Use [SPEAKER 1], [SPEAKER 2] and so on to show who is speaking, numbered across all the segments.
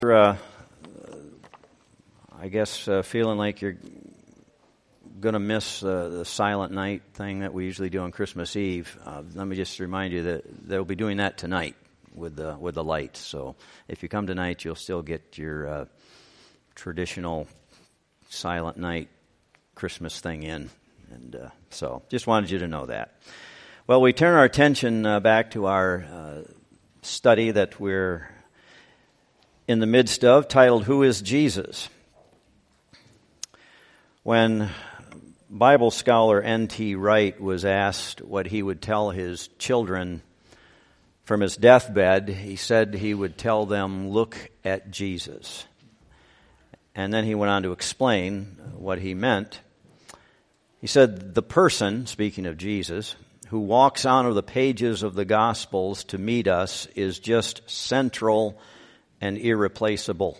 [SPEAKER 1] I guess feeling like you're going to miss the silent night thing that we usually do on Christmas Eve. Let me just remind you that they'll be doing that tonight with the lights. So if you come tonight, you'll still get your traditional silent night Christmas thing in. And so just wanted you to know that. Well, we turn our attention back to our study that we're in the midst of, titled, Who is Jesus? When Bible scholar N.T. Wright was asked what he would tell his children from his deathbed, he said he would tell them, look at Jesus. And then he went on to explain what he meant. He said, the person, speaking of Jesus, who walks out of the pages of the Gospels to meet us is just central and irreplaceable.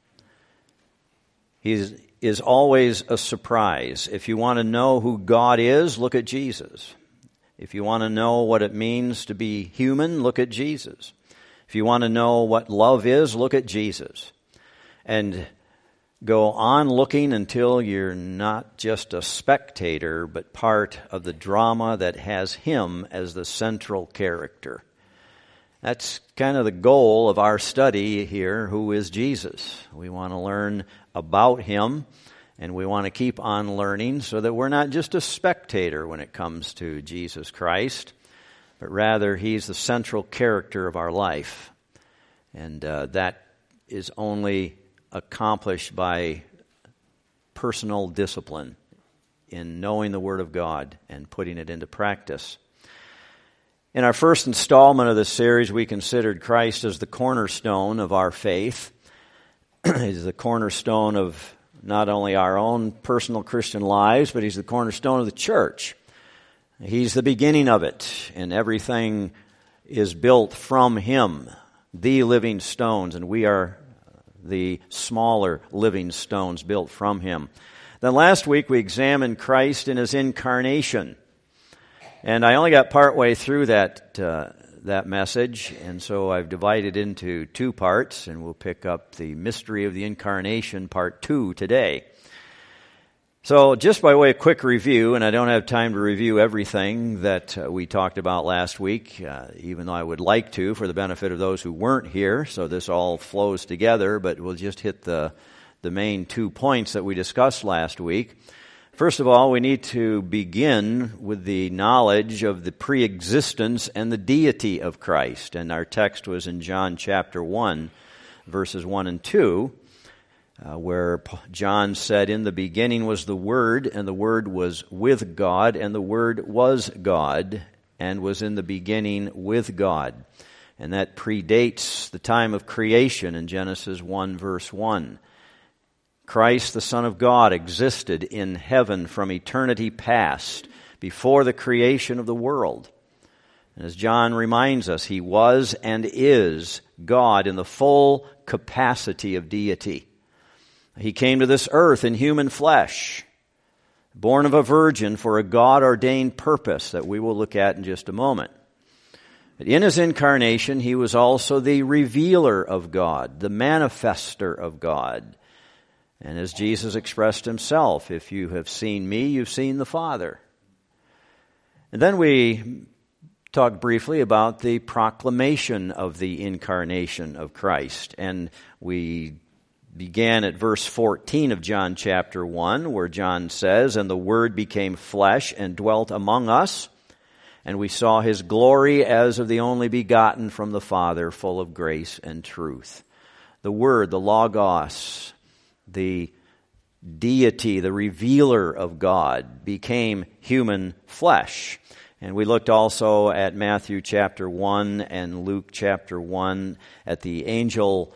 [SPEAKER 1] He is always a surprise. If you want to know who God is, look at Jesus. If you want to know what it means to be human, look at Jesus. If you want to know what love is, look at Jesus. And go on looking until you're not just a spectator, but part of the drama that has him as the central character. That's kind of the goal of our study here, who is Jesus. We want to learn about him, and we want to keep on learning so that we're not just a spectator when it comes to Jesus Christ, but rather he's the central character of our life. And that is only accomplished by personal discipline in knowing the Word of God and putting it into practice. In our first installment of this series, we considered Christ as the cornerstone of our faith. He's the cornerstone of not only our own personal Christian lives, but he's the cornerstone of the church. He's the beginning of it, and everything is built from him, the living stones, and we are the smaller living stones built from him. Then last week we examined Christ in his incarnation. And I only got partway through that message, and so I've divided into two parts, and we'll pick up the mystery of the incarnation, part 2, today. So just by way of quick review, and I don't have time to review everything that we talked about last week, even though I would like to for the benefit of those who weren't here, so this all flows together, but we'll just hit the main 2 points that we discussed last week. First of all, we need to begin with the knowledge of the pre-existence and the deity of Christ. And our text was in John chapter 1, verses 1 and 2, where John said, in the beginning was the Word, and the Word was with God, and the Word was God, and was in the beginning with God. And that predates the time of creation in Genesis 1, verse 1. Christ, the Son of God, existed in heaven from eternity past, before the creation of the world. And as John reminds us, he was and is God in the full capacity of deity. He came to this earth in human flesh, born of a virgin for a God-ordained purpose that we will look at in just a moment. But in his incarnation, he was also the revealer of God, the manifester of God. And as Jesus expressed himself, if you have seen me, you've seen the Father. And then we talked briefly about the proclamation of the incarnation of Christ. And we began at verse 14 of John chapter 1, where John says, and the Word became flesh and dwelt among us, and we saw his glory as of the only begotten from the Father, full of grace and truth. The Word, the Logos, the deity, the revealer of God, became human flesh. And we looked also at Matthew chapter 1 and Luke chapter 1 at the angel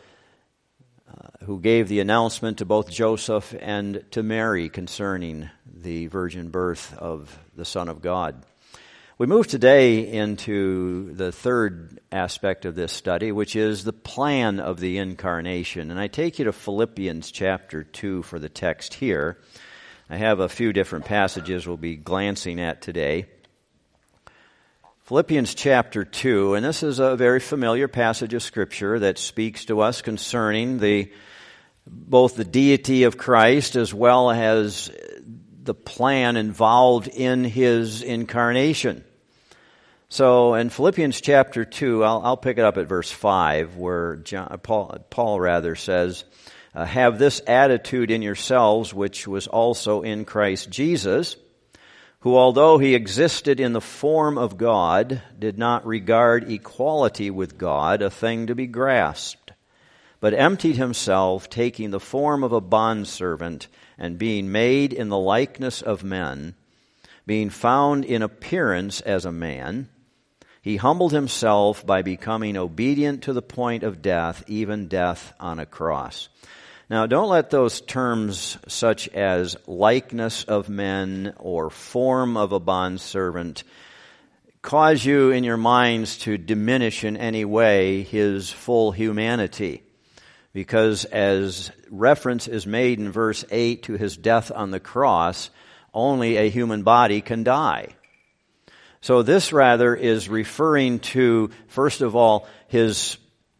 [SPEAKER 1] who gave the announcement to both Joseph and to Mary concerning the virgin birth of the Son of God. We move today into the third aspect of this study, which is the plan of the incarnation. And I take you to Philippians chapter 2 for the text here. I have a few different passages we'll be glancing at today. Philippians chapter 2, and this is a very familiar passage of Scripture that speaks to us concerning both the deity of Christ as well as the plan involved in His incarnation. So in Philippians chapter 2, I'll pick it up at verse 5, where Paul says, have this attitude in yourselves, which was also in Christ Jesus, who, although He existed in the form of God, did not regard equality with God a thing to be grasped, but emptied Himself, taking the form of a bondservant, and being made in the likeness of men, being found in appearance as a man, He humbled Himself by becoming obedient to the point of death, even death on a cross. Now, don't let those terms such as likeness of men or form of a bondservant cause you in your minds to diminish in any way His full humanity. Because as reference is made in verse 8 to His death on the cross, only a human body can die. So this rather is referring to, first of all, His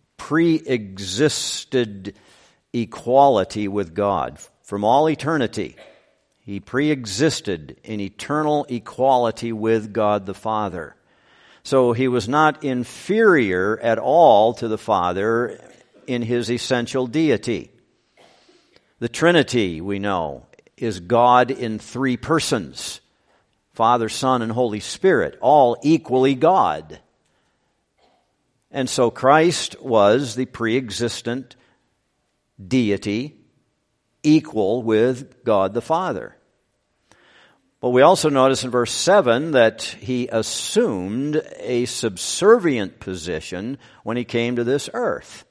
[SPEAKER 1] pre-existed equality with God. From all eternity, He pre-existed in eternal equality with God the Father. So He was not inferior at all to the Father in His essential deity. The Trinity, we know, is God in three persons: Father, Son, and Holy Spirit, all equally God. And so Christ was the pre-existent deity, equal with God the Father. But we also notice in verse 7 that He assumed a subservient position when He came to this earth.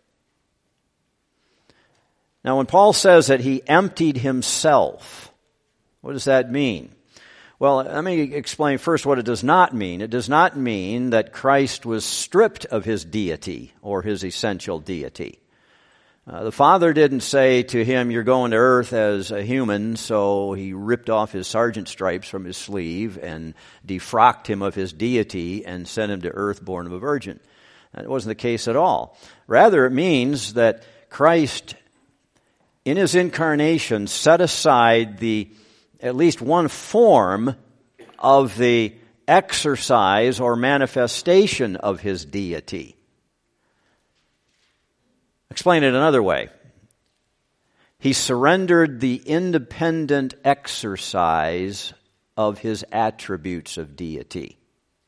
[SPEAKER 1] Now, when Paul says that He emptied Himself, what does that mean? Well, let me explain first what it does not mean. It does not mean that Christ was stripped of His deity or His essential deity. The Father didn't say to Him, you're going to earth as a human, so He ripped off His sergeant stripes from His sleeve and defrocked Him of His deity and sent Him to earth born of a virgin. That wasn't the case at all. Rather, it means that Christ, in His incarnation, set aside at least one form of the exercise or manifestation of His deity. Explain it another way. He surrendered the independent exercise of His attributes of deity.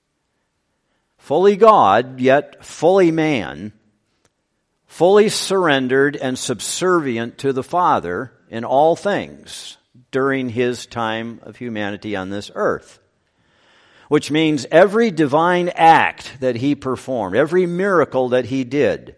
[SPEAKER 1] Fully God, yet fully man, fully surrendered and subservient to the Father in all things during His time of humanity on this earth. Which means every divine act that He performed, every miracle that He did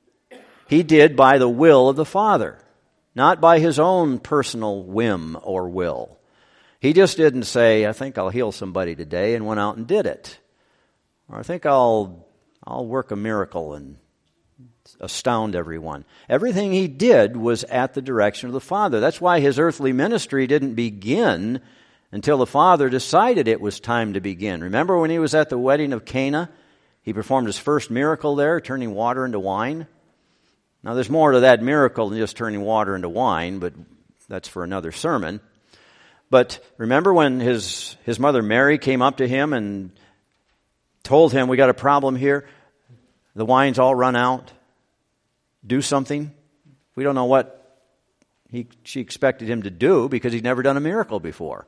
[SPEAKER 1] by the will of the Father, not by His own personal whim or will. He just didn't say, I think I'll heal somebody today, and went out and did it. Or I think I'll work a miracle and astound everyone. Everything He did was at the direction of the Father. That's why His earthly ministry didn't begin until the Father decided it was time to begin. Remember when He was at the wedding of Cana? He performed His first miracle there, turning water into wine. Now there's more to that miracle than just turning water into wine, but that's for another sermon. But remember when his mother Mary came up to Him and told Him, we got a problem here. The wine's all run out. Do something. We don't know what she expected Him to do because He'd never done a miracle before.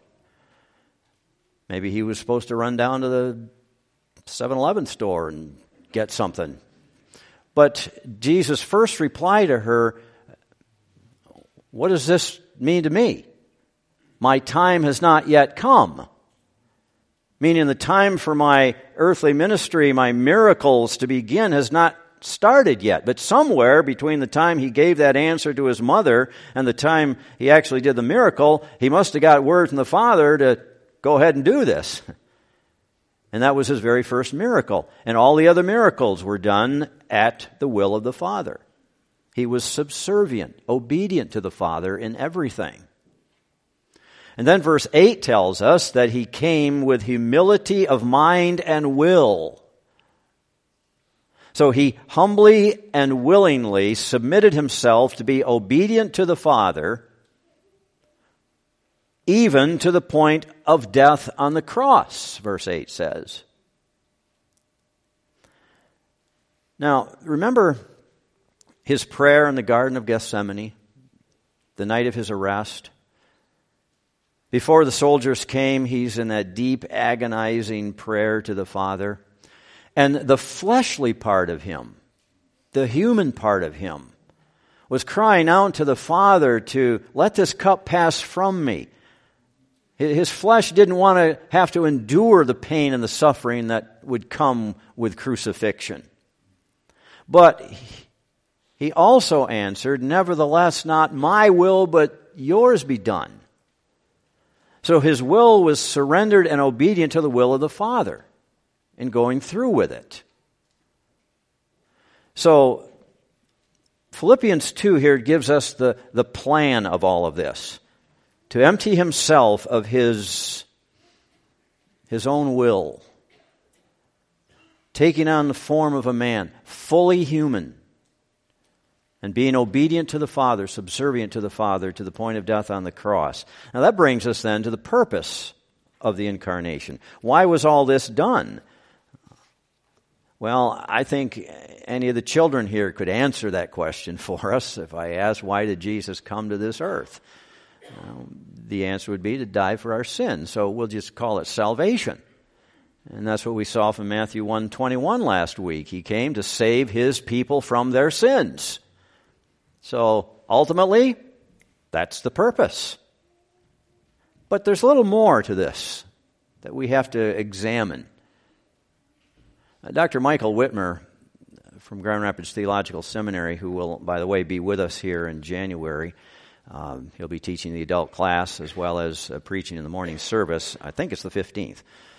[SPEAKER 1] Maybe He was supposed to run down to the 7-Eleven store and get something. But Jesus' first reply to her, what does this mean to me? My time has not yet come. Meaning the time for my earthly ministry, my miracles to begin has not started yet. But somewhere between the time He gave that answer to His mother and the time He actually did the miracle, He must have got word from the Father to go ahead and do this. And that was His very first miracle. And all the other miracles were done at the will of the Father. He was subservient, obedient to the Father in everything. And then verse 8 tells us that he came with humility of mind and will. So he humbly and willingly submitted himself to be obedient to the Father, even to the point of death on the cross, verse 8 says. Now, remember his prayer in the Garden of Gethsemane, the night of his arrest? Before the soldiers came, he's in that deep, agonizing prayer to the Father. And the fleshly part of him, the human part of him, was crying out to the Father to let this cup pass from me. His flesh didn't want to have to endure the pain and the suffering that would come with crucifixion. But he also answered, nevertheless, not my will, but yours be done. So his will was surrendered and obedient to the will of the Father in going through with it. So Philippians 2 here gives us the plan of all of this. To empty himself of his own will, taking on the form of a man, fully human, and being obedient to the Father, subservient to the Father, to the point of death on the cross. Now that brings us then to the purpose of the incarnation. Why was all this done? Well, I think any of the children here could answer that question for us if I asked, why did Jesus come to this earth? The answer would be to die for our sins. So we'll just call it salvation. And that's what we saw from Matthew 1:21 last week. He came to save his people from their sins. So ultimately, that's the purpose. But there's a little more to this that we have to examine. Dr. Michael Whitmer from Grand Rapids Theological Seminary, who will, by the way, be with us here in January, he'll be teaching the adult class as well as preaching in the morning service. I think it's the 15th.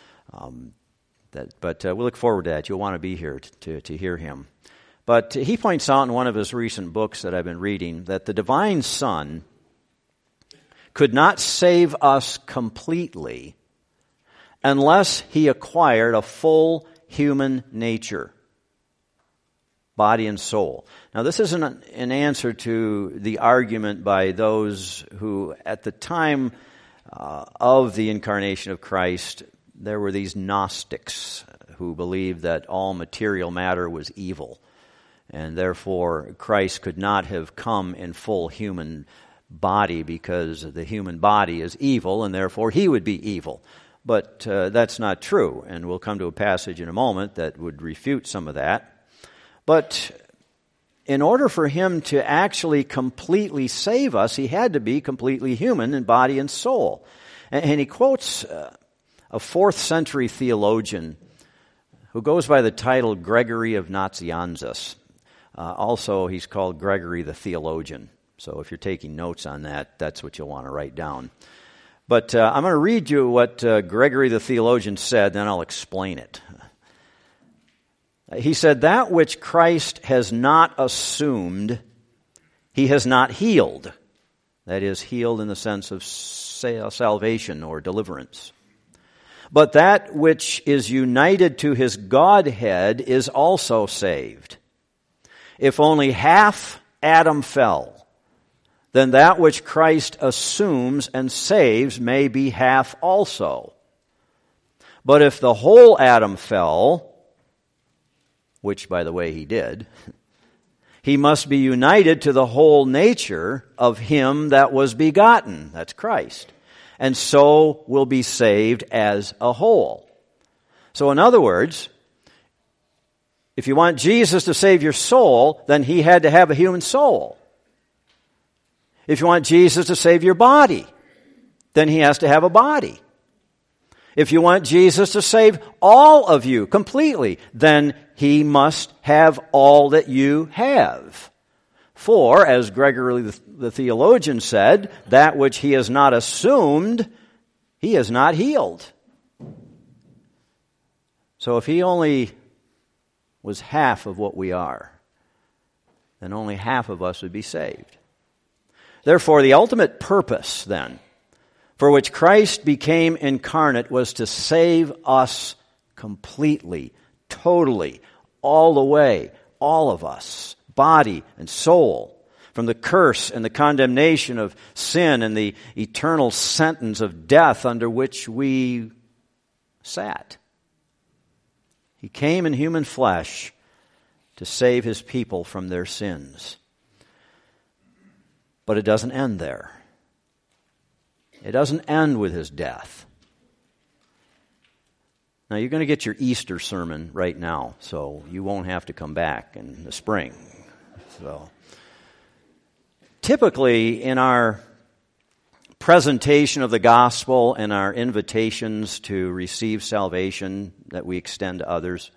[SPEAKER 1] But we look forward to that. You'll want to be here to hear him. But he points out in one of his recent books that I've been reading that the divine Son could not save us completely unless he acquired a full human nature, body and soul. Now, this isn't an answer to the argument by those who, at the time of the incarnation of Christ, there were these Gnostics who believed that all material matter was evil, and therefore Christ could not have come in full human body because the human body is evil, and therefore he would be evil. But that's not true, and we'll come to a passage in a moment that would refute some of that. But in order for him to actually completely save us, he had to be completely human in body and soul. And he quotes a 4th century theologian who goes by the title Gregory of Nazianzus. Also, he's called Gregory the Theologian. So if you're taking notes on that, that's what you'll want to write down. But I'm going to read you what Gregory the Theologian said, then I'll explain it. He said, that which Christ has not assumed, he has not healed. That is, healed in the sense of salvation or deliverance. But that which is united to his Godhead is also saved. If only half Adam fell, then that which Christ assumes and saves may be half also. But if the whole Adam fell, which, by the way, he did, he must be united to the whole nature of him that was begotten, that's Christ, and so will be saved as a whole. So in other words, if you want Jesus to save your soul, then he had to have a human soul. If you want Jesus to save your body, then he has to have a body. If you want Jesus to save all of you completely, then he must have all that you have. For, as Gregory the theologian said, that which he has not assumed, he has not healed. So if he only was half of what we are, then only half of us would be saved. Therefore, the ultimate purpose, then, for which Christ became incarnate was to save us completely, totally, all the way, all of us, body and soul, from the curse and the condemnation of sin and the eternal sentence of death under which we sat. He came in human flesh to save his people from their sins. But it doesn't end there. It doesn't end with his death. Now, you're going to get your Easter sermon right now, so you won't have to come back in the spring. So, typically, in our presentation of the gospel and our invitations to receive salvation that we extend to others,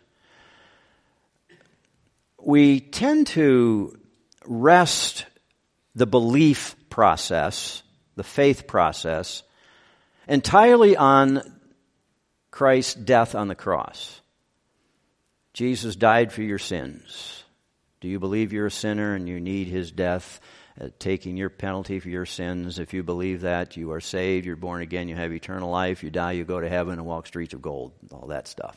[SPEAKER 1] we tend to rest the belief process, the faith process, entirely on Christ's death on the cross. Jesus died for your sins. Do you believe you're a sinner and you need his death, taking your penalty for your sins? If you believe that, you are saved, you're born again, you have eternal life, you die, you go to heaven and walk streets of gold, all that stuff.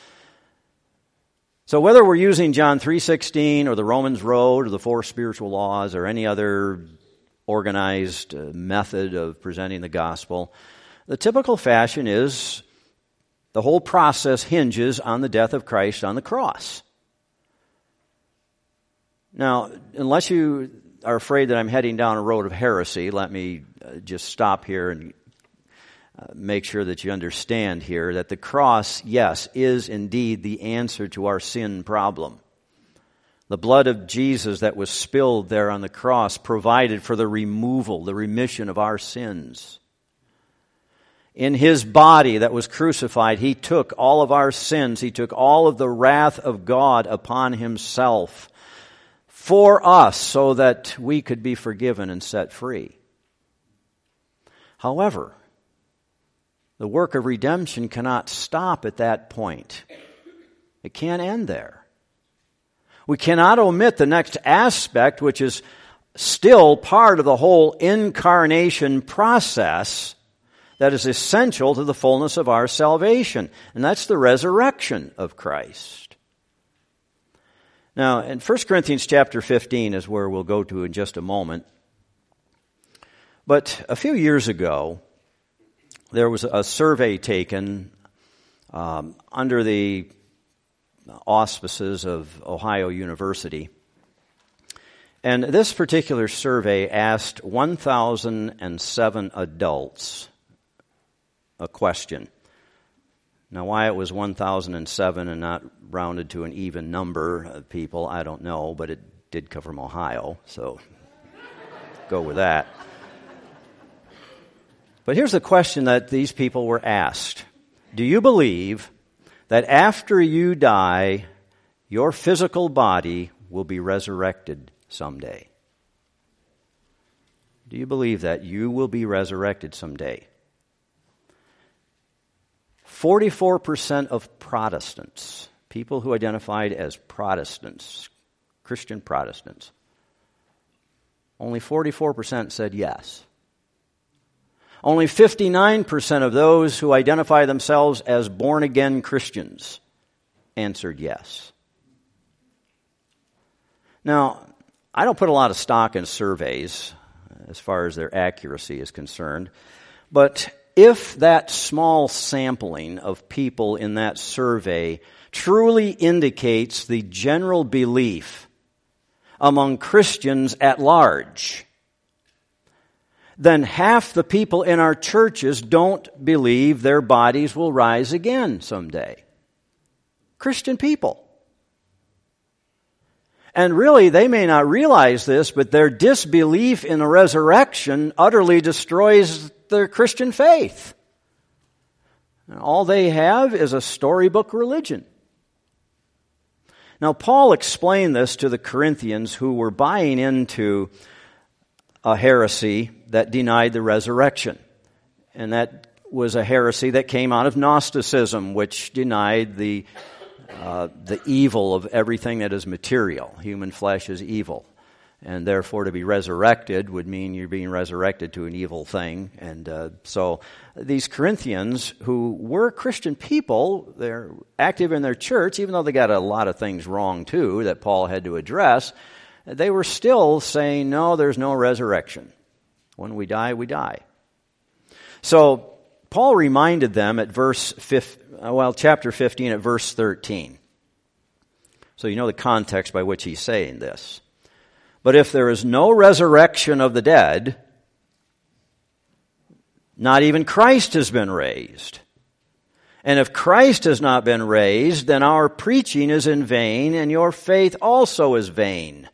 [SPEAKER 1] So whether we're using John 3:16 or the Romans Road or the four spiritual laws or any other organized method of presenting the gospel, the typical fashion is the whole process hinges on the death of Christ on the cross. Now, unless you are afraid that I'm heading down a road of heresy, let me just stop here and make sure that you understand here that the cross, yes, is indeed the answer to our sin problem. The blood of Jesus that was spilled there on the cross provided for the removal, the remission of our sins. In his body that was crucified, he took all of our sins. He took all of the wrath of God upon himself for us so that we could be forgiven and set free. However, the work of redemption cannot stop at that point. It can't end there. We cannot omit the next aspect, which is still part of the whole incarnation process that is essential to the fullness of our salvation, and that's the resurrection of Christ. Now, in 1 Corinthians chapter 15 is where we'll go to in just a moment. But a few years ago, there was a survey taken under the auspices of Ohio University. And this particular survey asked 1,007 adults a question. Now, why it was 1,007 and not rounded to an even number of people, I don't know, but it did come from Ohio, so go with that. But here's the question that these people were asked. Do you believe that after you die, your physical body will be resurrected someday? Do you believe that you will be resurrected someday? 44% of Protestants, people who identified as Protestants, Christian Protestants, only 44% said yes. Only 59% of those who identify themselves as born-again Christians answered yes. Now, I don't put a lot of stock in surveys as far as their accuracy is concerned, but if that small sampling of people in that survey truly indicates the general belief among Christians at large, then half the people in our churches don't believe their bodies will rise again someday. Christian people. And really, they may not realize this, but their disbelief in the resurrection utterly destroys their Christian faith. And all they have is a storybook religion. Now, Paul explained this to the Corinthians who were buying into a heresy that denied the resurrection. And that was a heresy that came out of Gnosticism, which denied the evil of everything that is material. Human flesh is evil. And therefore to be resurrected would mean you're being resurrected to an evil thing. And so these Corinthians, who were Christian people, they're active in their church, even though they got a lot of things wrong too that Paul had to address, they were still saying, no, there's no resurrection. When we die, we die. So Paul reminded them at chapter 15 at verse 13. So you know the context by which he's saying this. But if there is no resurrection of the dead, not even Christ has been raised. And if Christ has not been raised, then our preaching is in vain, and your faith also is vain.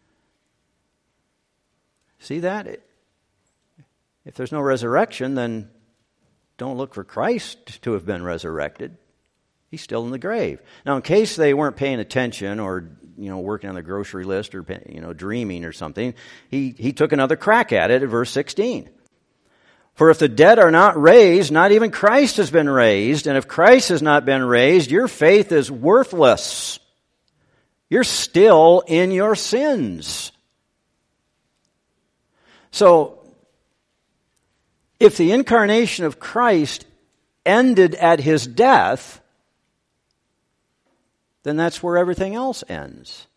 [SPEAKER 1] See that? If there's no resurrection, then don't look for Christ to have been resurrected. He's still in the grave. Now, in case they weren't paying attention or, working on the grocery list or, dreaming or something, he took another crack at it at verse 16. For if the dead are not raised, not even Christ has been raised. And if Christ has not been raised, your faith is worthless. You're still in your sins. So, if the incarnation of Christ ended at his death, then that's where everything else ends.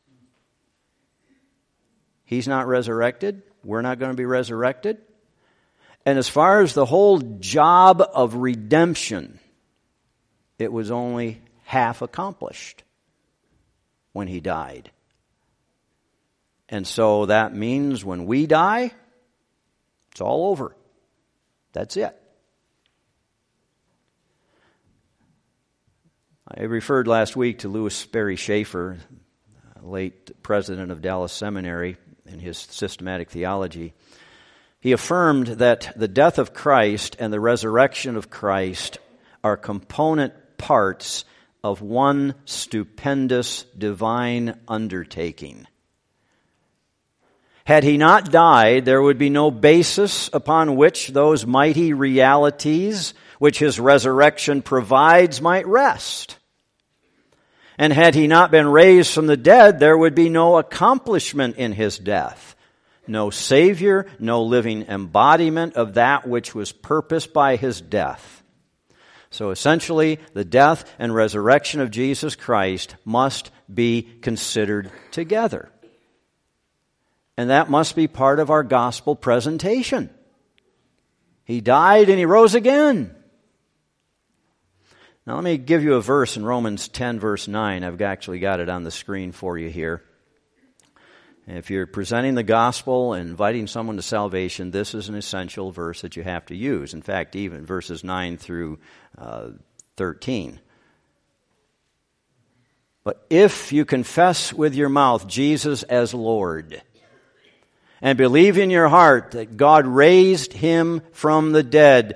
[SPEAKER 1] He's not resurrected. We're not going to be resurrected. And as far as the whole job of redemption, it was only half accomplished when he died. And so that means when we die, it's all over. That's it. I referred last week to Louis Sperry Schaeffer, late president of Dallas Seminary, in his systematic theology. He affirmed that the death of Christ and the resurrection of Christ are component parts of one stupendous divine undertaking. Had he not died, there would be no basis upon which those mighty realities which his resurrection provides might rest. And had he not been raised from the dead, there would be no accomplishment in his death. No Savior, no living embodiment of that which was purposed by his death. So essentially, the death and resurrection of Jesus Christ must be considered together. And that must be part of our gospel presentation. He died and he rose again. Now let me give you a verse in Romans 10 verse 9. I've actually got it on the screen for you here. If you're presenting the gospel and inviting someone to salvation, this is an essential verse that you have to use. In fact, even verses 9 through 13. But if you confess with your mouth Jesus as Lord, and believe in your heart that God raised him from the dead,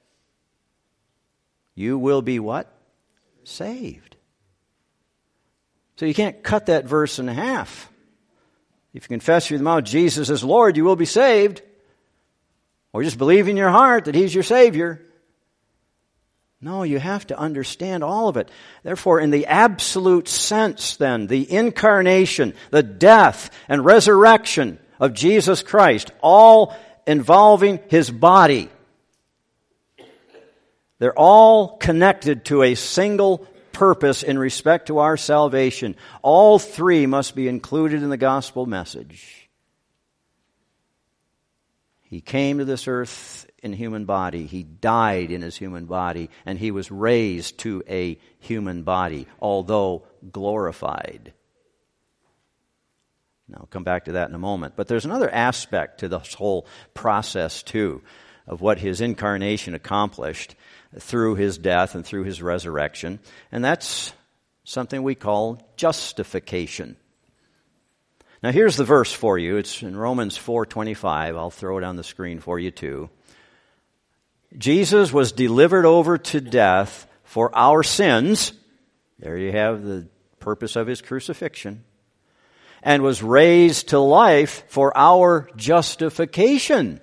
[SPEAKER 1] you will be what? Saved. So you can't cut that verse in half. If you confess with your mouth Jesus is Lord, you will be saved. Or just believe in your heart that he's your Savior. No, you have to understand all of it. Therefore, in the absolute sense then, the incarnation, the death and resurrection of Jesus Christ, all involving his body, they're all connected to a single purpose in respect to our salvation. All three must be included in the gospel message. He came to this earth in human body. He died in his human body. And he was raised to a human body, although glorified. Now, I'll come back to that in a moment. But there's another aspect to this whole process, too, of what his incarnation accomplished through his death and through his resurrection. And that's something we call justification. Now here's the verse for you. It's in Romans 4:25. I'll throw it on the screen for you too. Jesus was delivered over to death for our sins. There you have the purpose of his crucifixion. And was raised to life for our justification.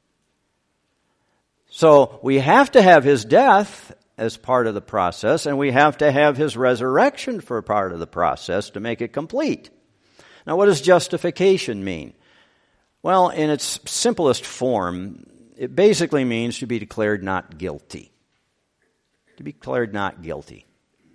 [SPEAKER 1] So we have to have his death as part of the process, and we have to have his resurrection for part of the process to make it complete. Now, what does justification mean? Well, in its simplest form, it basically means to be declared not guilty. To be declared not guilty.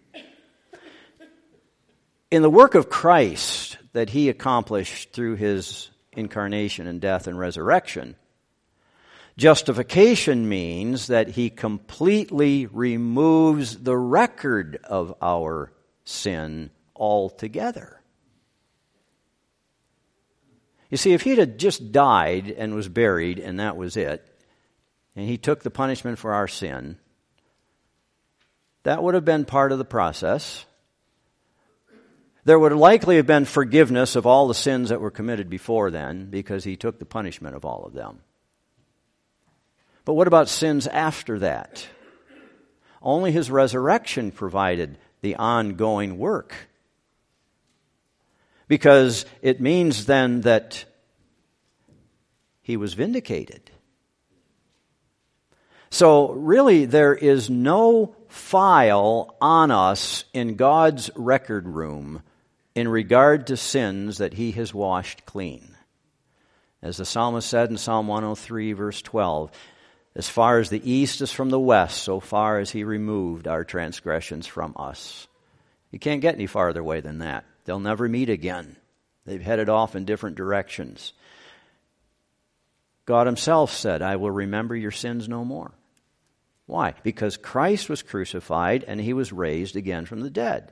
[SPEAKER 1] In the work of Christ that he accomplished through his incarnation and death and resurrection, justification means that he completely removes the record of our sin altogether. You see, if he'd had just died and was buried and that was it, and he took the punishment for our sin, that would have been part of the process. There would likely have been forgiveness of all the sins that were committed before then, because he took the punishment of all of them. But what about sins after that? Only his resurrection provided the ongoing work. Because it means then that he was vindicated. So really there is no file on us in God's record room in regard to sins that he has washed clean. As the psalmist said in Psalm 103, verse 12, as far as the east is from the west, so far as he removed our transgressions from us. You can't get any farther away than that. They'll never meet again. They've headed off in different directions. God himself said, I will remember your sins no more. Why? Because Christ was crucified and he was raised again from the dead.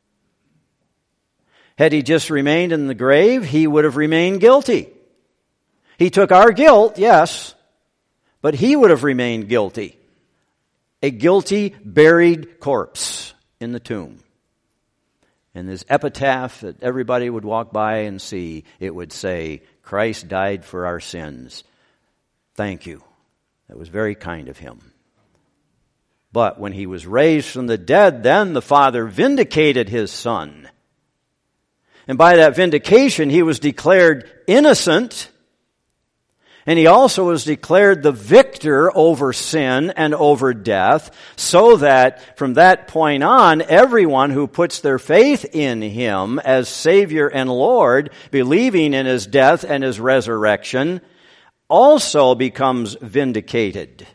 [SPEAKER 1] Had he just remained in the grave, he would have remained guilty. He took our guilt, yes, but he would have remained guilty. A guilty, buried corpse in the tomb. And his epitaph that everybody would walk by and see, it would say, Christ died for our sins. Thank you. That was very kind of him. But when he was raised from the dead, then the Father vindicated his Son. And by that vindication, he was declared innocent. And he also was declared the victor over sin and over death, so that from that point on, everyone who puts their faith in him as Savior and Lord, believing in his death and his resurrection, also becomes vindicated.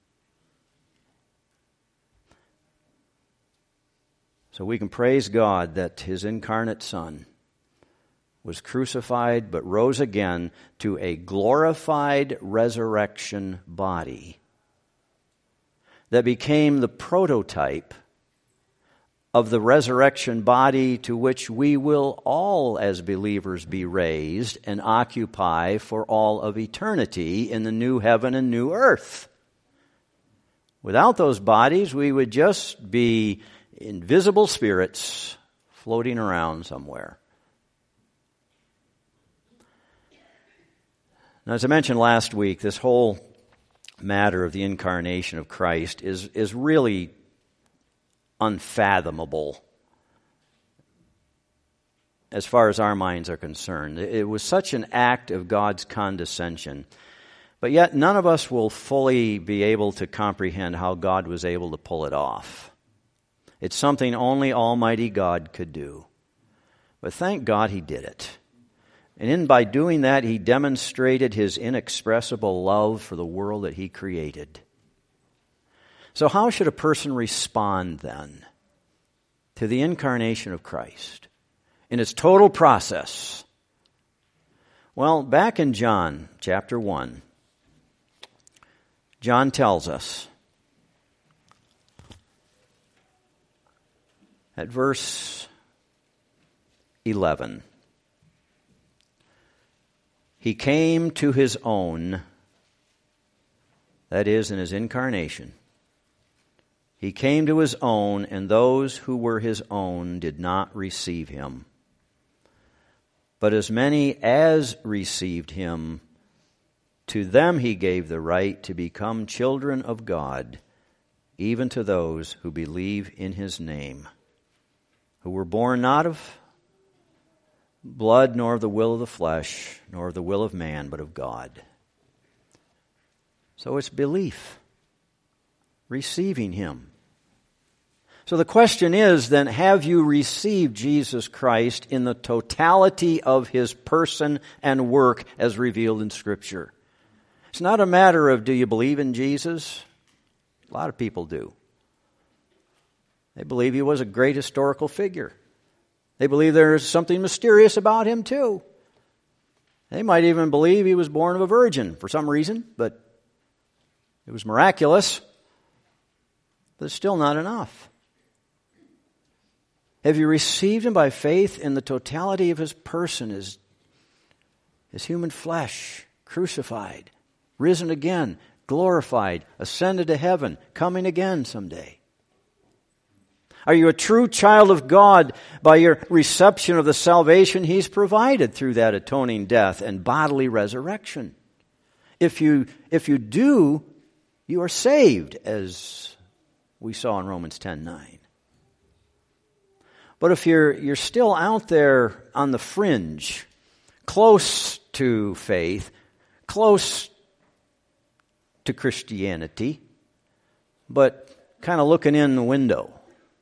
[SPEAKER 1] So we can praise God that his incarnate Son was crucified but rose again to a glorified resurrection body that became the prototype of the resurrection body to which we will all as believers be raised and occupy for all of eternity in the new heaven and new earth. Without those bodies, we would just be invisible spirits floating around somewhere. Now, as I mentioned last week, this whole matter of the incarnation of Christ is really unfathomable as far as our minds are concerned. It was such an act of God's condescension. But yet none of us will fully be able to comprehend how God was able to pull it off. It's something only Almighty God could do. But thank God he did it. And by doing that, he demonstrated his inexpressible love for the world that he created. So how should a person respond then to the incarnation of Christ in its total process? Well, back in John chapter 1, John tells us at verse 11, he came to his own, that is, in his incarnation. He came to his own, and those who were his own did not receive him. But as many as received him, to them he gave the right to become children of God, even to those who believe in his name, who were born not of blood, nor of the will of the flesh, nor of the will of man, but of God. So it's belief, receiving him. So the question is then, have you received Jesus Christ in the totality of His person and work as revealed in Scripture? It's not a matter of, do you believe in Jesus? A lot of people do. They believe He was a great historical figure. They believe there's something mysterious about Him too. They might even believe He was born of a virgin for some reason, but it was miraculous. But it's still not enough. Have you received Him by faith in the totality of His person, His human flesh, crucified, risen again, glorified, ascended to heaven, coming again someday? Are you a true child of God by your reception of the salvation He's provided through that atoning death and bodily resurrection? If you do, you are saved, as we saw in Romans 10:9. But if you're still out there on the fringe, close to faith, close to Christianity, but kind of looking in the window,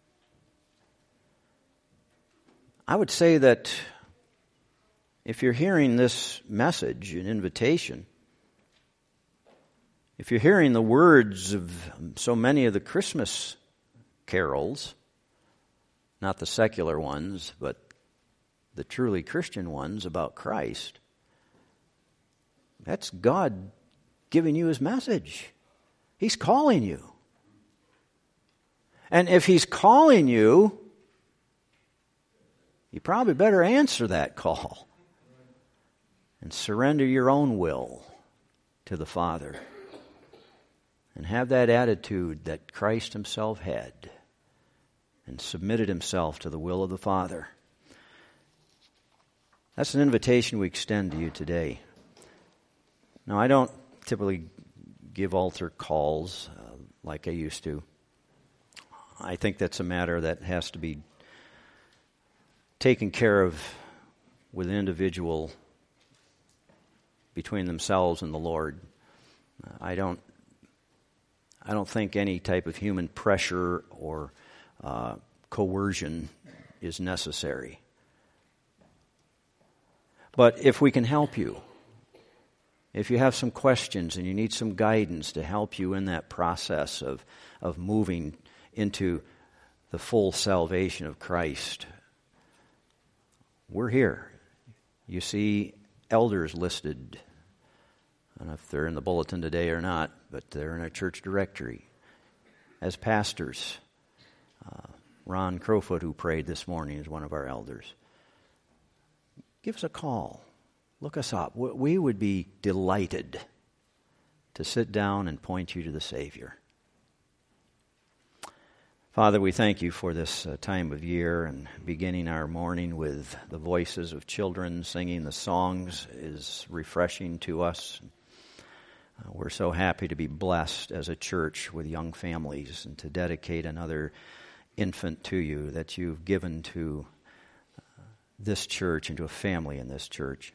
[SPEAKER 1] I would say that if you're hearing this message, an invitation, if you're hearing the words of so many of the Christmas carols, not the secular ones, but the truly Christian ones about Christ, that's God giving you His message. He's calling you. And if He's calling you, you probably better answer that call and surrender your own will to the Father and have that attitude that Christ Himself had and submitted Himself to the will of the Father. That's an invitation we extend to you today. Now, I don't typically give altar calls like I used to. I think that's a matter that has to be taken care of with an individual between themselves and the Lord. I don't think any type of human pressure or coercion is necessary. But if we can help you, if you have some questions and you need some guidance to help you in that process of moving into the full salvation of Christ, we're here. You see elders listed. I don't know if they're in the bulletin today or not, but they're in our church directory. As pastors, Ron Crowfoot, who prayed this morning, is one of our elders. Give us a call. Look us up. We would be delighted to sit down and point you to the Savior. Father, we thank you for this time of year, and beginning our morning with the voices of children singing the songs is refreshing to us. We're so happy to be blessed as a church with young families and to dedicate another infant to you that you've given to this church and to a family in this church.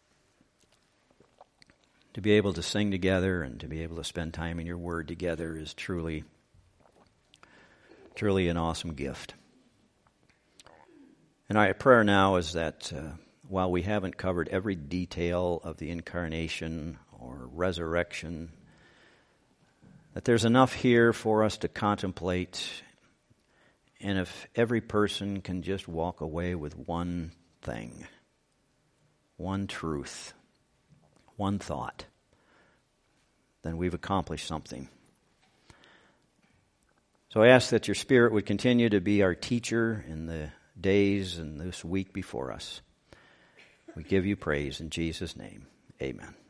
[SPEAKER 1] To be able to sing together and to be able to spend time in your word together is truly an awesome gift. And our prayer now is that while we haven't covered every detail of the incarnation or resurrection, that there's enough here for us to contemplate. And if every person can just walk away with one thing, one truth, one thought, then we've accomplished something. So I ask that your Spirit would continue to be our teacher in the days and this week before us. We give you praise in Jesus' name. Amen.